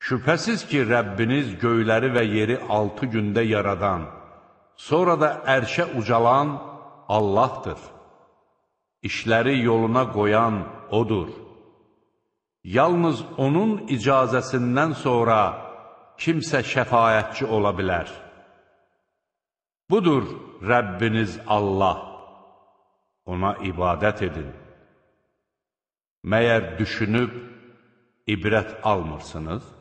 Şübhəsiz ki, Rəbbiniz göyləri və yeri 6 gündə yaradan, sonra da ərşə ucalan Allahdır. İşləri yoluna qoyan O'dur. Yalnız onun icazəsindən sonra kimsə şəfaətçi ola bilər. Budur Rəbbiniz Allah. Ona ibadət edin. Məyər düşünüb ibrət almırsınız?